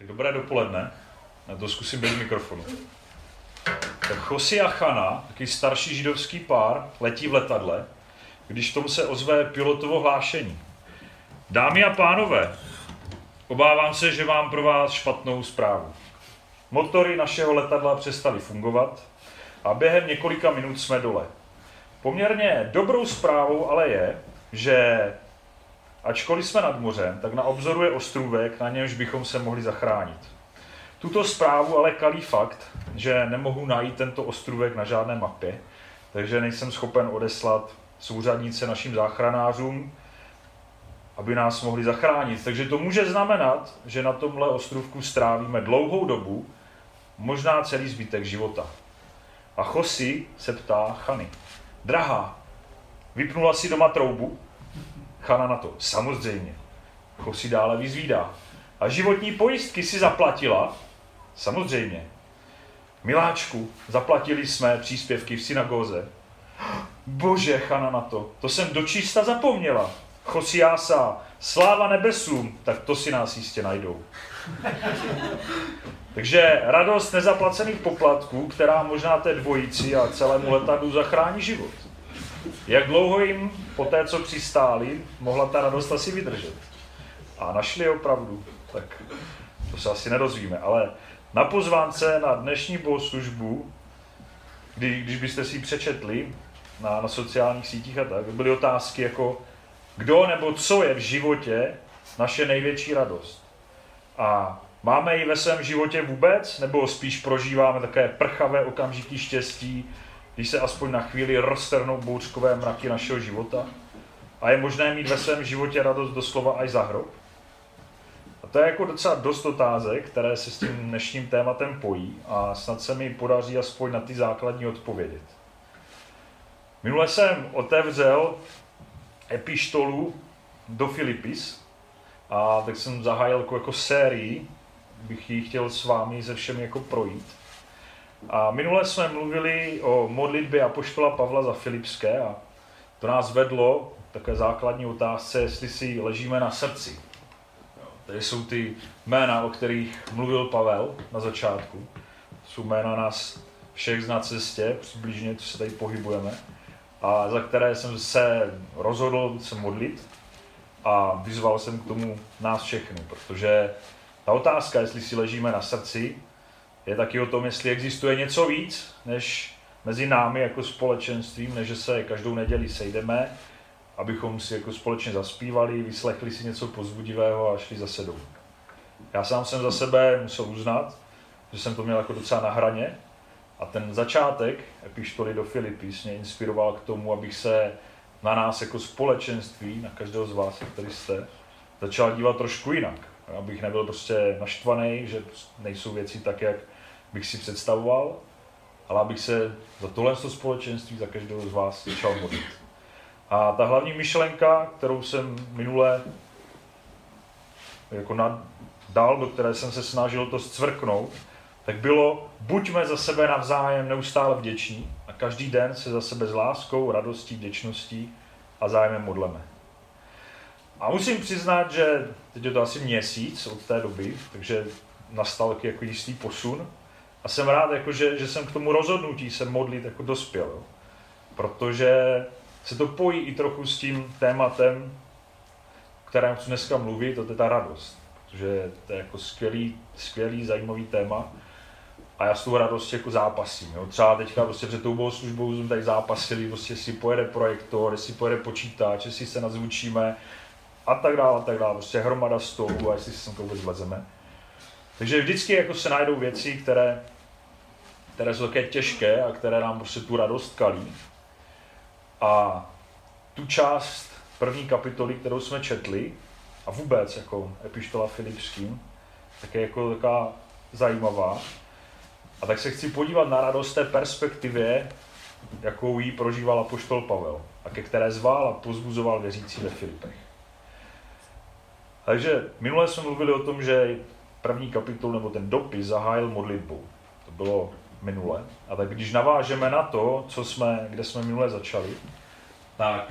Tak dobré dopoledne, na to zkusím bez mikrofonu. Tak Chosi a Chana, takový starší židovský pár, letí v letadle, když v tom se ozve pilotovo hlášení. Dámy a pánové, obávám se, že mám pro vás špatnou zprávu. Motory našeho letadla přestaly fungovat a během několika minut jsme dole. Poměrně dobrou zprávou ale je, že ačkoliv jsme nad mořem, tak na obzoru je ostrůvek, na němž bychom se mohli zachránit. Tuto zprávu ale kalí fakt, že nemohu najít tento ostrůvek na žádné mapě, takže nejsem schopen odeslat souřadnice našim záchranářům, aby nás mohli zachránit. Takže to může znamenat, že na tomhle ostrůvku strávíme dlouhou dobu, možná celý zbytek života. A Chosi se ptá Chany. Drahá, vypnula si doma troubu? Chana na to. Samozřejmě. Chosi dále vyzvídá. A životní pojistky si zaplatila? Samozřejmě. Miláčku, zaplatili jsme příspěvky v synagóze. Bože, Chana na to. To jsem dočista zapomněla. Chosi jásá. Sláva nebesům, tak to si nás jistě najdou. Takže radost nezaplacených poplatků, která možná té dvojici a celému letadlu zachrání život. Jak dlouho jim po té, co přistáli, mohla ta radost asi vydržet? A našli opravdu, tak to se asi nedozvíme. Ale na pozvánce na dnešní bohoslužbu, když byste si ji přečetli na sociálních sítích a tak, byly otázky jako kdo nebo co je v životě naše největší radost. A máme ji ve svém životě vůbec, nebo spíš prožíváme také prchavé okamžiky štěstí, když se aspoň na chvíli roztrhnou bouřkové mraky našeho života? A je možné mít ve svém životě radost doslova až za hrob? A to je jako docela dost otázek, které se s tím dnešním tématem pojí a snad se mi podaří aspoň na ty základní odpovědět. Minule jsem otevřel epištolu do Filipis a tak jsem zahájil jako sérii, bych ji chtěl s vámi se všemi jako projít. A minule jsme mluvili o modlitbě apoštola Pavla za Filipské a to nás vedlo také základní otázce, jestli si ležíme na srdci. Tady jsou ty jména, o kterých mluvil Pavel na začátku. Jsou jména nás všech na cestě, přibližně, co se tady pohybujeme, a za které jsem se rozhodl se modlit a vyzval jsem k tomu nás všechny, protože ta otázka, jestli si ležíme na srdci, je taky o tom, jestli existuje něco víc, než mezi námi jako společenstvím, než že se každou neděli sejdeme, abychom si jako společně zaspívali, vyslechli si něco povzbudivého a šli zase domů. Já sám jsem za sebe musel uznat, že jsem to měl jako docela na hraně a ten začátek epištoly do Filipis mě inspiroval k tomu, abych se na nás jako společenství, na každého z vás, který jste, začal dívat trošku jinak. Abych nebyl prostě naštvaný, že nejsou věci tak, jak bych si představoval, ale abych se za tohle společenství, za každého z vás začal modlit. A ta hlavní myšlenka, kterou jsem minule jako dal, do které jsem se snažil to zcvrknout, tak bylo, buďme za sebe navzájem neustále vděční a každý den se za sebe s láskou, radostí, vděčností a zájmem modleme. A musím přiznat, že teď je to asi měsíc od té doby, takže nastal jako jistý posun. A jsem rád, jako, že jsem k tomu rozhodnutí se modlit jako dospěl. Protože se to pojí i trochu s tím tématem, o kterém chci dneska mluvit, to je ta radost. Protože to je jako skvělý, zajímavý téma. A já s tou radostí jako zápasím. Jo. Třeba teďka prostě před tou bohoslužbou jsme tady zápasili, prostě si pojede projektor, jestli pojede počítač, jestli se nazvučíme, a tak dále, prostě hromada stolů a jestli se sem to vůbec vlezeme. Takže vždycky jako se najdou věci, které jsou také těžké a které nám prostě tu radost kalí. A tu část první kapitoly, kterou jsme četli, a vůbec jako epištola Filipským, tak je jako taková zajímavá. A tak se chci podívat na radost té perspektivě, jakou jí prožíval apoštol Pavel a ke které zval a povzbuzoval věřící ve Filipech. Takže minule jsme mluvili o tom, že první kapitol nebo ten dopis zahájil modlitbou. To bylo minule. A tak když navážeme na to, kde jsme minule začali, tak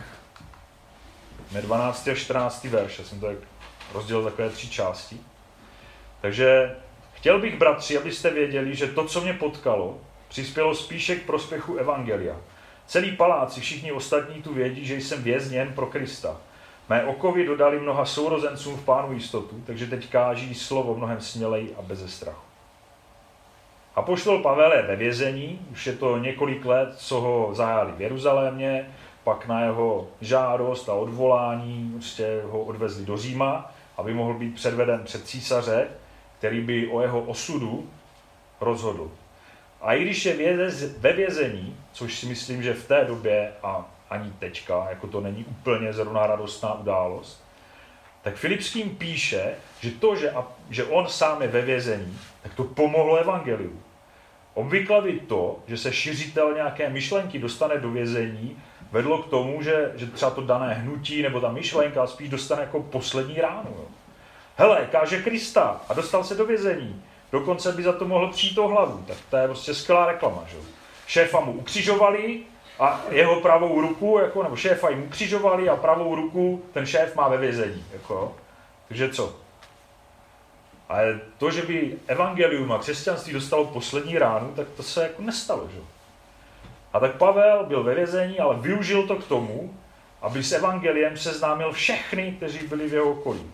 je 12. a 14. verš, já jsem to rozdělil takové 3 části, Takže chtěl bych, bratři, abyste věděli, že to, co mě potkalo, přispělo spíše k prospěchu evangelia. Celý palác i všichni ostatní tu vědí, že jsem vězněn pro Krista. Mé okovy dodali mnoha sourozencům v Pánu jistotu, takže teď káží slovo mnohem smělej a beze strachu. Apoštol Pavel je ve vězení, už je to několik let, co ho zajali v Jeruzalémě, pak na jeho žádost a odvolání prostě ho odvezli do Říma, aby mohl být předveden před císaře, který by o jeho osudu rozhodl. A i když je ve vězení, což si myslím, že v té době a ani teďka, jako to není úplně zrovna radostná událost, tak Filipským píše, že to, že on sám je ve vězení, tak to pomohlo evangeliu. Obvykle by to, že se šiřitel nějaké myšlenky dostane do vězení, vedlo k tomu, že třeba to dané hnutí nebo ta myšlenka spíš dostane jako poslední ránu. Jo. Hele, káže Krista a dostal se do vězení. Dokonce by za to mohl přijít o hlavu. Tak to je prostě skvělá reklama. Že? Šéfa mu ukřižovali a jeho pravou ruku, nebo šéfa jim ukřižovali a pravou ruku ten šéf má ve vězení. Jako. Takže co? Ale to, že by evangelium a křesťanství dostalo poslední ránu, tak to se jako nestalo. Že? A tak Pavel byl ve vězení, ale využil to k tomu, aby s evangeliem seznámil všechny, kteří byli v jeho okolí.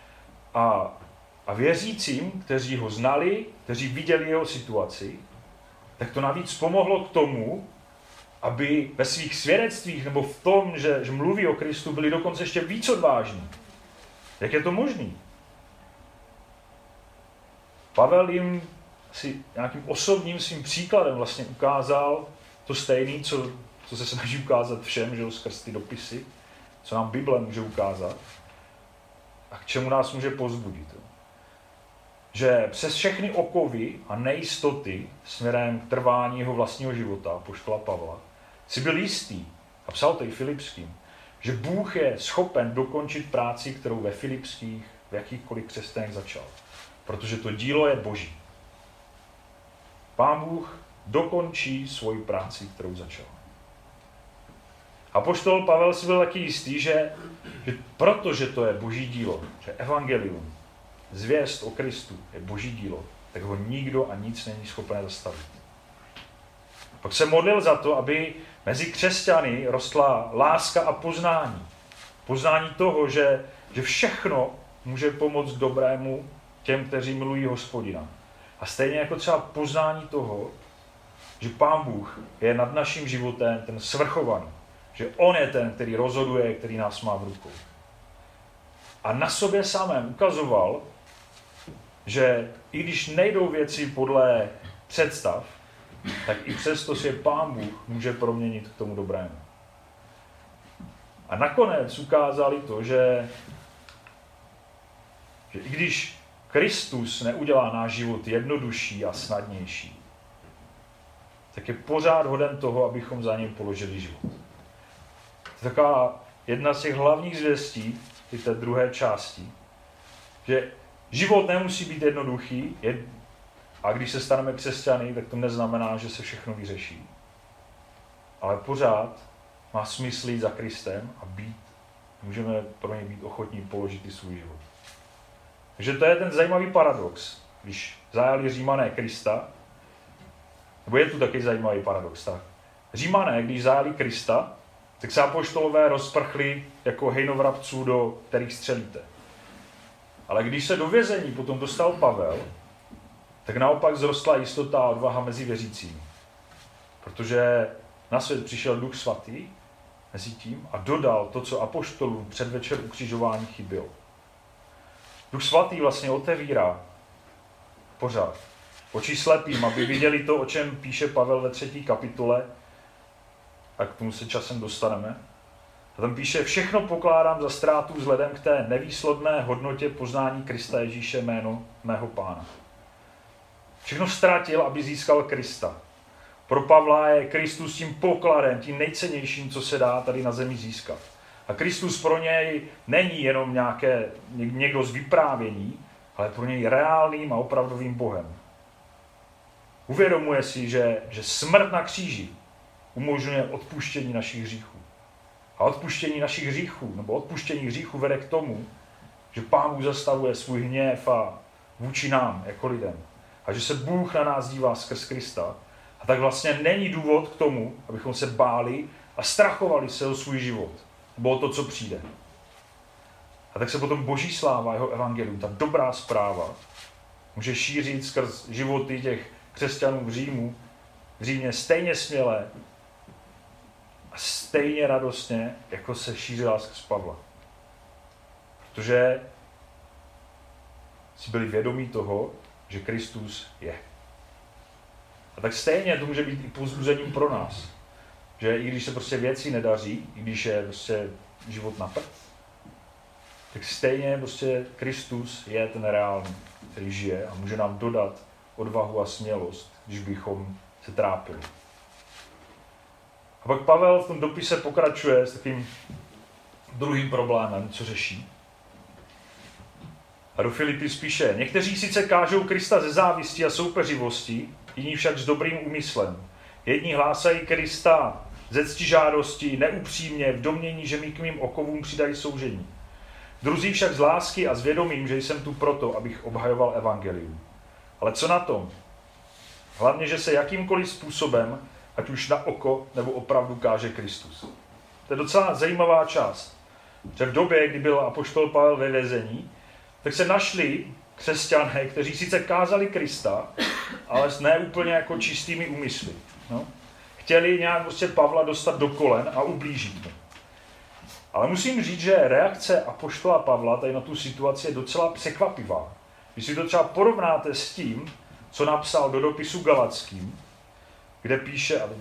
A věřícím, kteří ho znali, kteří viděli jeho situaci, tak to navíc pomohlo k tomu, aby ve svých svědectvích nebo v tom, že mluví o Kristu, byli dokonce ještě víc odvážní. Jak je to možné? Pavel jim si nějakým osobním svým příkladem vlastně ukázal to stejné, co se snaží ukázat všem, že skrz ty dopisy, co nám Bible může ukázat a k čemu nás může povzbudit. Že přes všechny okovy a nejistoty směrem k trvání jeho vlastního života, apoštola Pavla, si byl jistý, a psal to i Filipským, že Bůh je schopen dokončit práci, kterou ve Filipských, v jakýchkoliv křesťanech začal. Protože to dílo je Boží. Pán Bůh dokončí svoji práci, kterou začal. Apoštol Pavel si byl taky jistý, že protože to je Boží dílo, že evangelium, zvěst o Kristu je Boží dílo, tak ho nikdo a nic není schopen zastavit. Pak se modlil za to, aby mezi křesťany rostla láska a poznání. Poznání toho, že všechno může pomoct k dobrému těm, kteří milují Hospodina. A stejně jako třeba poznání toho, že Pán Bůh je nad naším životem ten svrchovaný. Že on je ten, který rozhoduje, který nás má v rukou. A na sobě samém ukazoval, že i když nejdou věci podle představ, tak i přesto si Pán Bůh může proměnit k tomu dobrému. A nakonec ukázali to, že i když Kristus neudělá náš život jednodušší a snadnější, tak je pořád hoden toho, abychom za něj položili život. To je taková jedna z těch hlavních zvěstí, i té druhé části, že život nemusí být jednoduchý, a když se staneme křesťany, tak to neznamená, že se všechno vyřeší. Ale pořád má smysl jít za Kristem a můžeme pro něj být ochotní položit i svůj život. Takže to je ten zajímavý paradox, když zajali Římané Krista, nebo je tu taky zajímavý paradox, tak Římané, když zajali Krista, tak se apoštolové rozprchli jako hejnovrabců, do kterých střelíte. Ale když se do vězení potom dostal Pavel, tak naopak zrostla jistota a odvaha mezi věřícími. Protože na svět přišel Duch Svatý mezi tím a dodal to, co apoštolům předvečer ukřižování chybělo. Duch Svatý vlastně otevírá pořád oči slepým, aby viděli to, o čem píše Pavel ve 3. kapitole, a k tomu se časem dostaneme. A tam píše, všechno pokládám za ztrátu vzhledem k té nevýsledné hodnotě poznání Krista Ježíše jméno mého Pána. Všechno ztratil, aby získal Krista. Pro Pavla je Kristus tím pokladem, tím nejcennějším, co se dá tady na zemi získat. A Kristus pro něj není jenom někdo z vyprávění, ale pro něj reálným a opravdovým Bohem. Uvědomuje si, že smrt na kříži umožňuje odpuštění našich hříchů. A odpuštění našich hříchů, nebo odpuštění hříchů vede k tomu, že Pán Bůh zastavuje svůj hněv vůči nám jako lidem. A že se Bůh na nás dívá skrz Krista. A tak vlastně není důvod k tomu, abychom se báli a strachovali se o svůj život. Nebo o to, co přijde. A tak se potom boží sláva, jeho evangelium, ta dobrá zpráva, může šířit skrz životy těch křesťanů v Římě stejně směle a stejně radostně, jako se šířila skrz Pavla. Protože si byli vědomí toho, že Kristus je. A tak stejně to může být i povzbuzením pro nás. Že i když se prostě věci nedaří, i když je prostě život na prd, tak stejně prostě Kristus je ten reálný, který žije a může nám dodat odvahu a smělost, když bychom se trápili. A pak Pavel v tom dopise pokračuje s takým druhým problémem, co řeší. A do Filipy píše, někteří sice kážou Krista ze závisti a soupeřivosti, jiní však s dobrým úmyslem. Jedni hlásají Krista ze ctižádosti, neupřímně, v domnění, že mi k mým okovům přidají soužení. Druzí však z lásky a s vědomím, že jsem tu proto, abych obhajoval evangelium. Ale co na tom? Hlavně, že se jakýmkoliv způsobem, ať už na oko, nebo opravdu káže Kristus. To je docela zajímavá část. Že v době, kdy byl apoštol Pavel ve vězení, tak se našli křesťané, kteří sice kázali Krista, ale ne úplně jako čistými úmysly. No? Chtěli nějak prostě Pavla dostat do kolen a ublížit mu. Ale musím říct, že reakce apoštola Pavla tady na tu situaci je docela překvapivá. Když si to třeba porovnáte s tím, co napsal do dopisu Galackým, kde píše, a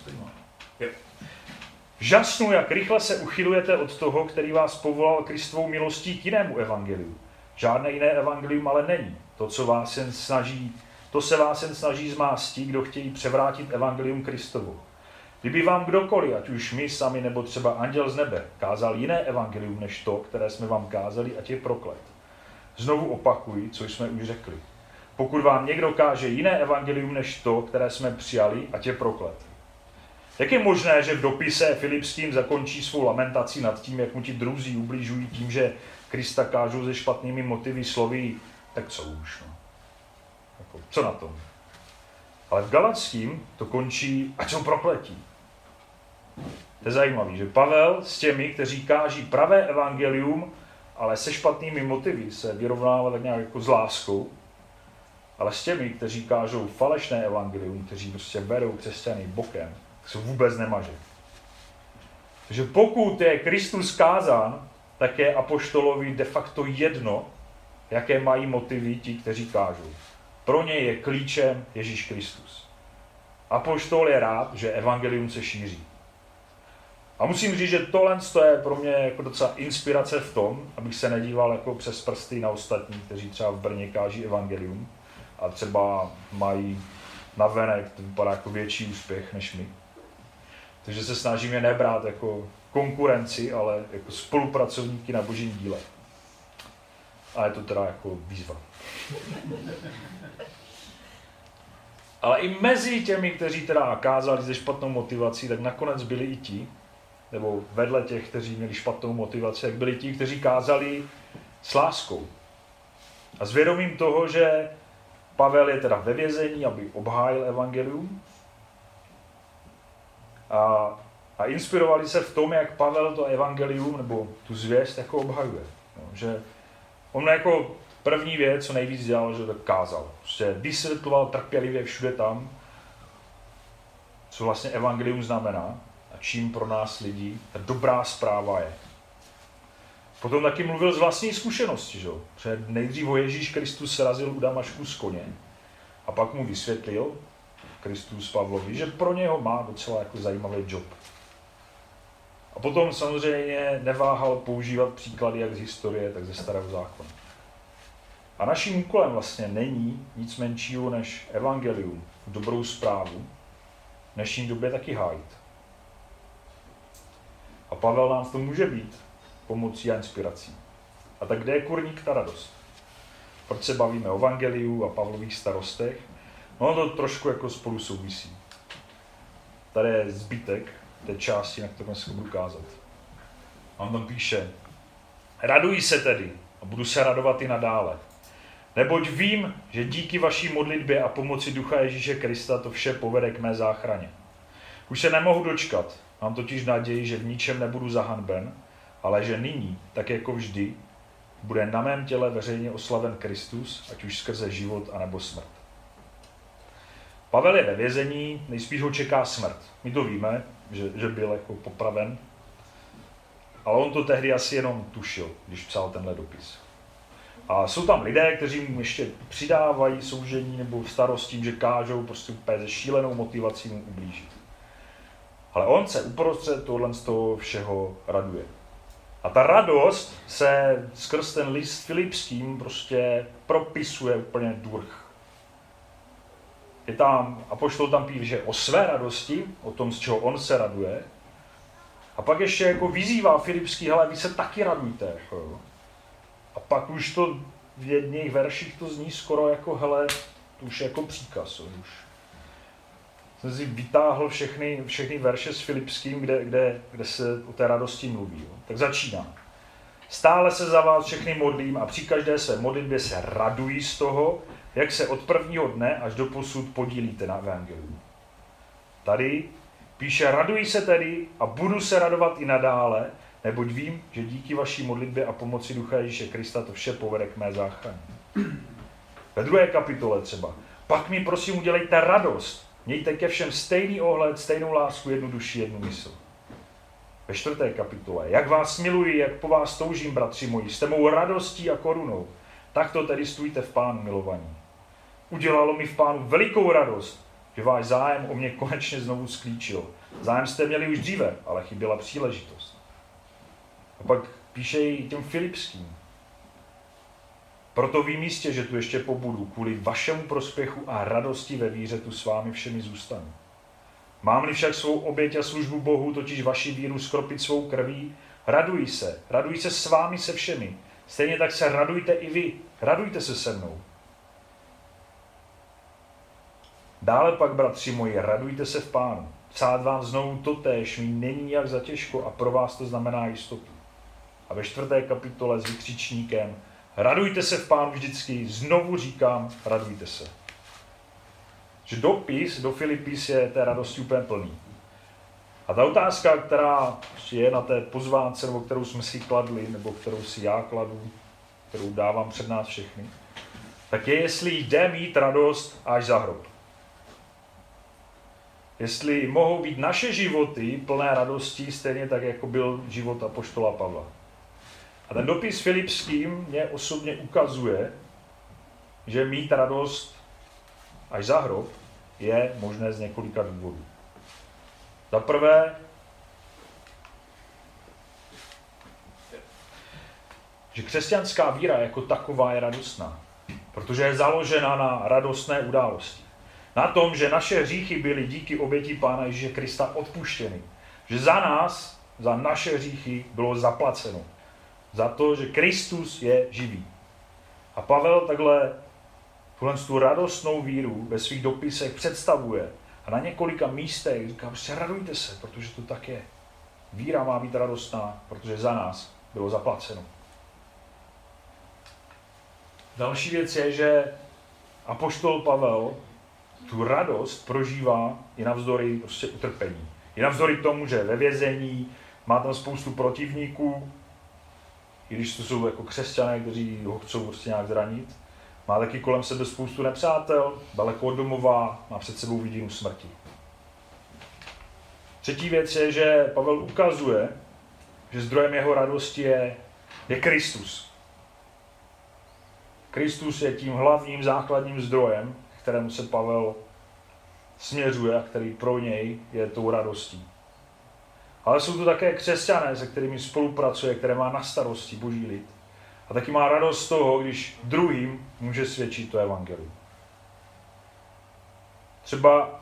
žasnu, jak rychle se uchylujete od toho, který vás povolal Kristovou milostí k jinému evangeliu. Žádné jiné evangelium ale není. To se vás jen snaží zmásti, kdo chtějí převrátit evangelium Kristovo. Kdyby vám kdokoliv, ať už my sami nebo třeba anděl z nebe, kázal jiné evangelium než to, které jsme vám kázali, ať je proklet. Znovu opakuji, co jsme už řekli. Pokud vám někdo káže jiné evangelium než to, které jsme přijali, ať je proklet. Jak je možné, že v dopise Filipským zakončí svou lamentací nad tím, jak mu ti druzí ubližují tím, že Krista kážou se špatnými motivy slovy, tak co už, no. Jako, co na tom? Ale v Galackým to končí, ať jsou prokletí. To je zajímavé, že Pavel s těmi, kteří káží pravé evangelium, ale se špatnými motivy, se vyrovnává tak nějak jako s láskou, ale s těmi, kteří kážou falešné evangelium, kteří prostě berou křesťany bokem, tak se vůbec nemaže. Takže pokud je Kristus kázán, tak je apoštolovi de facto jedno, jaké mají motivy ti, kteří kážou. Pro ně je klíčem Ježíš Kristus. Apoštol je rád, že evangelium se šíří. A musím říct, že tohle je pro mě jako docela inspirace v tom, abych se nedíval jako přes prsty na ostatní, kteří třeba v Brně káží evangelium a třeba mají navenek, to vypadá jako větší úspěch než my. Takže se snažíme nebrát jako konkurenci, ale jako spolupracovníky na božím díle. A je to teda jako výzva. Ale i mezi těmi, kteří teda kázali se špatnou motivací, tak nakonec byli i ti, nebo vedle těch, kteří měli špatnou motivaci, tak byli ti, kteří kázali s láskou. A s vědomím toho, že Pavel je teda ve vězení, aby obhájil evangelium. A inspirovali se v tom, jak Pavel to evangelium, nebo tu zvěst jako obhajuje. No, že on jako první věc, co nejvíc dělal, že to kázal. Prostě vysvětloval trpělivě všude tam, co vlastně evangelium znamená a čím pro nás lidí ta dobrá zpráva je. Potom taky mluvil z vlastní zkušenosti, že? Protože nejdřív Ježíš Kristus srazil u Damašku z koně a pak mu vysvětlil Kristus Pavlovi, že pro něho má docela jako zajímavý job. A potom samozřejmě neváhal používat příklady jak z historie, tak ze Starého zákona. A naším úkolem vlastně není nic menšího než evangelium, dobrou zprávu, v dnešní době taky hájit. A Pavel nám v tom může být pomocí a inspirací. A tak kde je kurník ta radost? Proč se bavíme o evangeliu a Pavlových starostech? No to trošku jako spolu souvisí. Tady je zbytek té části, na kterou se budu kázat. A on tam píše, raduji se tedy a budu se radovat i nadále. Neboť vím, že díky vaší modlitbě a pomoci Ducha Ježíše Krista to vše povede k mé záchraně. Už se nemohu dočkat, mám totiž naději, že v ničem nebudu zahanben, ale že nyní, tak jako vždy, bude na mém těle veřejně oslaven Kristus, ať už skrze život anebo smrt. Pavel je ve vězení, nejspíš ho čeká smrt. My to víme, že byl jako popraven, ale on to tehdy asi jenom tušil, když psal tenhle dopis. A jsou tam lidé, kteří mu ještě přidávají soužení nebo starost tím, že kážou prostě úplně se šílenou motivací mu ublížit. Ale on se uprostřed tohle z toho všeho raduje. A ta radost se skrz ten list Filipským prostě propisuje úplně durch. Je tam, apoštol tam píše o své radosti, o tom, z čeho on se raduje. A pak ještě jako vyzývá Filipský, hele, vy se taky radujte. Jako. A pak už to v jedných verších to zní skoro jako, hele, to už jako příkaz. Už jsem si vytáhl všechny verše s Filipským, kde se o té radosti mluví. Jo. Tak začíná. Stále se za vás všechny modlím a při každé své modlitbě se radují z toho, jak se od prvního dne až do posud podílíte na evangeliu. Tady píše, raduji se tedy a budu se radovat i nadále, neboť vím, že díky vaší modlitbě a pomoci Ducha Ježíše Krista to vše povede k mé záchraně. Ve 2. kapitole třeba. Pak mi prosím udělejte radost. Mějte ke všem stejný ohled, stejnou lásku, jednu duši, jednu mysl. Ve 4. kapitole. Jak vás miluji, jak po vás toužím, bratři moji, jste mou radostí a korunou. Takto tedy stůjte v Pánu milovaní. Udělalo mi v Pánu velikou radost, že váš zájem o mě konečně znovu sklíčil. Zájem jste měli už dříve, ale chyběla příležitost. A pak píše i těm Filipským. Proto vím jistě, že tu ještě pobudu, kvůli vašemu prospěchu a radosti ve víře tu s vámi všemi zůstanu. Mám-li však svou oběť a službu Bohu, totiž vaši víru skropit svou krví, raduji se s vámi se všemi. Stejně tak se radujte i vy, radujte se se mnou. Dále pak, bratři moji, radujte se v Pánu. Psát vám znovu totéž mi není nijak za těžko a pro vás to znamená jistotu. A ve 4. kapitole s vykřičníkem radujte se v Pánu vždycky, znovu říkám, radujte se. Že dopis do Filipis je té radosti úplně plný. A ta otázka, která je na té pozvánce, nebo kterou jsme si kladli, nebo kterou si já kladu, kterou dávám před nás všechny, tak je, jestli jde mít radost až za hrob. Jestli mohou být naše životy plné radosti, stejně tak, jako byl život apoštola Pavla. A ten dopis Filipským mě osobně ukazuje, že mít radost až za hrob je možné z několika důvodů. Za prvé, že křesťanská víra jako taková je radostná, protože je založena na radostné události. Na tom, že naše hříchy byly díky oběti Pána Ježíše Krista odpuštěny. Že za nás, za naše hříchy bylo zaplaceno. Za to, že Kristus je živý. A Pavel takhle tu radostnou víru ve svých dopisech představuje. A na několika místech říká, prostě radujte se, protože to tak je. Víra má být radostná, protože za nás bylo zaplaceno. Další věc je, že apoštol Pavel tu radost prožívá i navzdory prostě utrpení. I navzdory tomu, že ve vězení má tam spoustu protivníků, i když to jsou jako křesťané, kteří ho chcou prostě nějak zranit. Má taky kolem sebe spoustu nepřátel, daleko od domova, má před sebou vidinu smrti. Třetí věc je, že Pavel ukazuje, že zdrojem jeho radosti je Kristus. Kristus je tím hlavním základním zdrojem, kterému se Pavel směřuje a který pro něj je tou radostí. Ale jsou to také křesťané, se kterými spolupracuje, které má na starosti Boží lid. A taky má radost z toho, když druhým může svědčit to evangelium. Třeba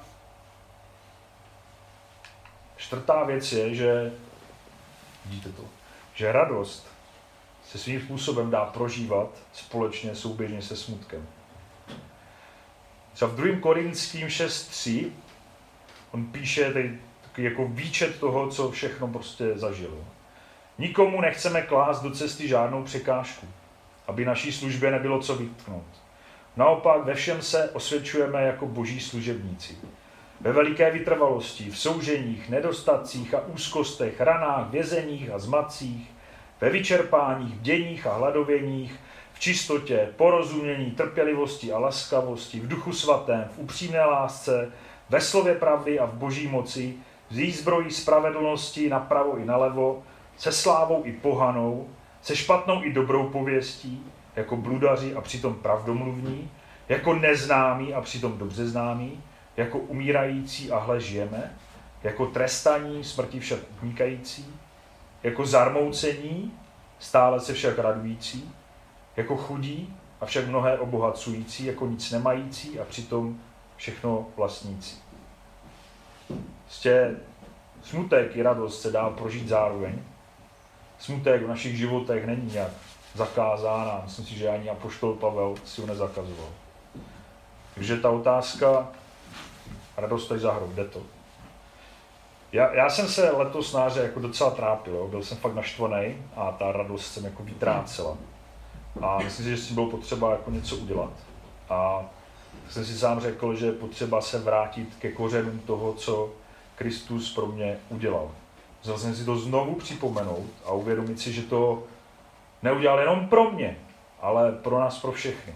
čtvrtá věc je, že vidíte to, že radost se svým způsobem dá prožívat společně, souběžně se smutkem. Třeba v 2. Korinským 6.3 on píše takový jako výčet toho, co všechno prostě zažil. Nikomu nechceme klást do cesty žádnou překážku, aby naší službě nebylo co vytknout. Naopak ve všem se osvědčujeme jako boží služebníci. Ve veliké vytrvalosti, v souženích, nedostatcích a úzkostech, ranách, vězeních a zmatcích, ve vyčerpáních, bděních a hladověních, v čistotě, porozumění, trpělivosti a laskavosti, v duchu svatém, v upřímné lásce, ve slově pravdy a v boží moci, v výzbroji spravedlnosti napravo i nalevo, se slávou i pohanou, se špatnou i dobrou pověstí, jako bludaři a přitom pravdomluvní, jako neznámí a přitom dobře známí, jako umírající a hle žijeme, jako trestaní, smrti však unikající, jako zarmoucení, stále se však radující, jako chudí a však mnohé obohacující, jako nic nemající a přitom všechno vlastnící. Prostě smutek i radost se dá prožít zároveň. Smutek v našich životech není nějak zakázán a myslím si, že ani apoštol Pavel si ho nezakazoval. Takže ta otázka, radost tady za hrob, jde to. Já jsem se letos na jaře jako docela trápil, jo? Byl jsem fakt naštvaný a ta radost jsem jako vytrácela. A myslím si, že si bylo potřeba jako něco udělat. A jsem si sám řekl, že je potřeba se vrátit ke kořenům toho, co Kristus pro mě udělal. Musel jsem si to znovu připomenout a uvědomit si, že to neudělal jenom pro mě, ale pro nás, pro všechny.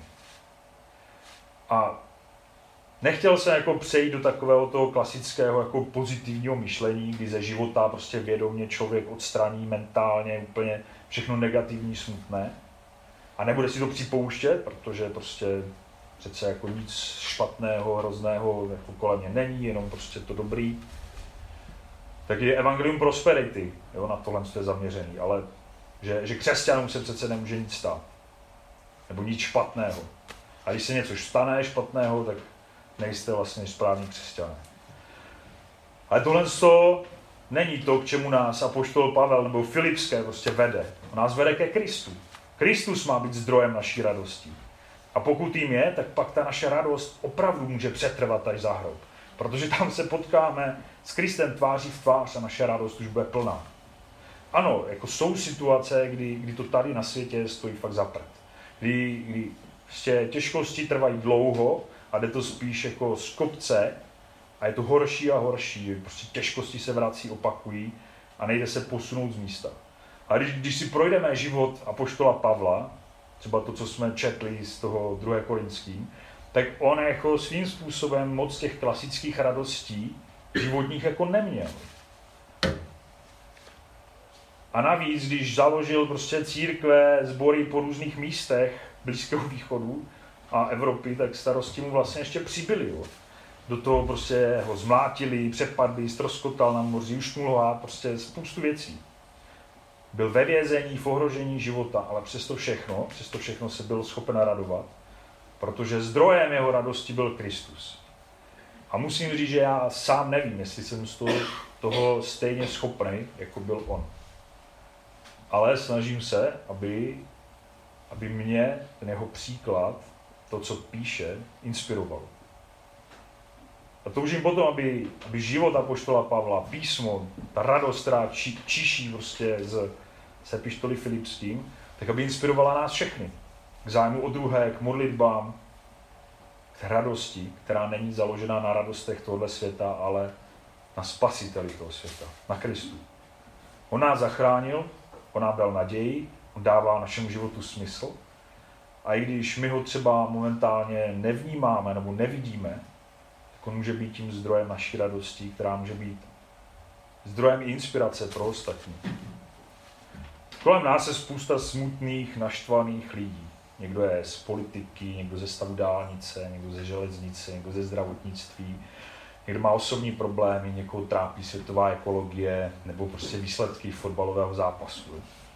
A nechtěl jsem jako přejít do takového toho klasického jako pozitivního myšlení, kdy ze života prostě vědomě člověk odstraní mentálně úplně všechno negativní, smutné a nebude si to připouštět, protože prostě přece jako nic špatného, hrozného jako kolem mě není, jenom prostě to dobrý. Tak je evangelium prosperity, jo, na tohle je zaměřený, ale že křesťanům se přece nemůže nic stát. Nebo nic špatného. A když se něco stane špatného, tak nejste vlastně správní křesťané. Ale tohle není to, k čemu nás apoštol Pavel nebo Filipské prostě vede. On nás vede ke Kristu. Kristus má být zdrojem naší radosti. A pokud jim je, tak pak ta naše radost opravdu může přetrvat až za hrob. Protože tam se potkáme s Kristem tváří v tvář a naše radost už bude plná. Ano, jako jsou situace, kdy to tady na světě stojí fakt za prd. Kdy prostě těžkosti trvají dlouho a jde to spíš jako z kopce a je to horší a horší. Prostě těžkosti se vrací, opakují a nejde se posunout z místa. A když si projdeme život apoštola Pavla, třeba to, co jsme četli z toho 2. Korinským, tak on jako svým způsobem moc těch klasických radostí životních jako neměl. A navíc, když založil prostě církve, sbory po různých místech Blízkého východu a Evropy, tak starosti mu vlastně ještě přibyly. Jo. Do toho prostě ho zmlátili, přepadli, ztroskotal na moři, ušmulovat, prostě spoustu věcí. Byl ve vězení, v ohrožení života, ale přesto všechno se byl schopen radovat, protože zdrojem jeho radosti byl Kristus. A musím říct, že já sám nevím, jestli jsem z toho stejně schopný, jako byl on. Ale snažím se, aby mě ten jeho příklad, to, co píše, inspiroval. A toužím potom, aby život apoštola Pavla, písmo, ta radost, která čiší prostě z epištoly Filipským, tak aby inspirovala nás všechny. K zájmu o druhé, k modlitbám, k radosti, která není založena na radostech tohoto světa, ale na spasiteli toho světa, na Kristu. On nás zachránil, on nám dal naději, on dává našemu životu smysl. A i když my ho třeba momentálně nevnímáme nebo nevidíme, tak on může být tím zdrojem naší radosti, která může být zdrojem inspirace pro ostatní. Kolem nás je spousta smutných, naštvaných lidí. Někdo je z politiky, někdo ze stavu dálnice, někdo ze železnice, někdo ze zdravotnictví. Někdo má osobní problémy, někoho trápí světová ekologie nebo prostě výsledky fotbalového zápasu.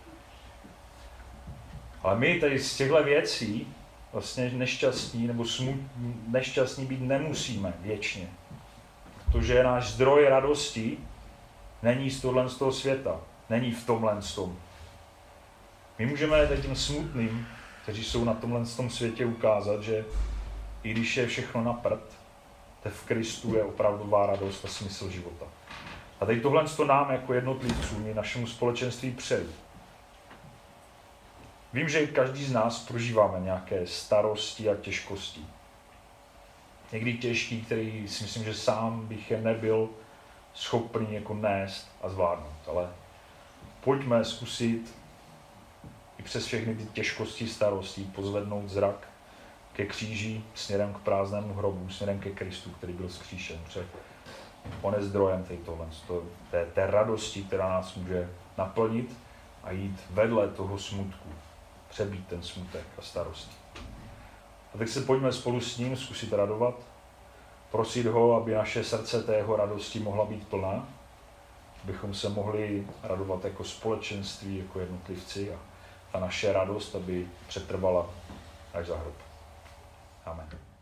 Ale my tady z těchto věcí vlastně nešťastní nebo nešťastní být nemusíme věčně. Protože náš zdroj radosti není z toho světa, není v tomhle tom. My můžeme těm smutným, kteří jsou na tomhle světě, ukázat, že i když je všechno na prd, tak v Kristu je opravdová radost a smysl života. A teď tohle nám jako jednotlivcům i našemu společenství přeju. Vím, že každý z nás prožíváme nějaké starosti a těžkosti. Někdy těžký, který si myslím, že sám bych je nebyl schopný jako nést a zvládnout. Ale pojďme zkusit i přes všechny ty těžkosti, starosti pozvednout zrak ke kříži, směrem k prázdnému hrobu, směrem ke Kristu, který byl vzkříšen. Protože on je zdrojem té radosti, která nás může naplnit a jít vedle toho smutku, přebít ten smutek a starosti. A tak se pojďme spolu s ním zkusit radovat, prosit ho, aby naše srdce té jeho radosti mohla být plná, abychom se mohli radovat jako společenství, jako jednotlivci a ta naše radost, aby přetrvala až za hrob. Amen.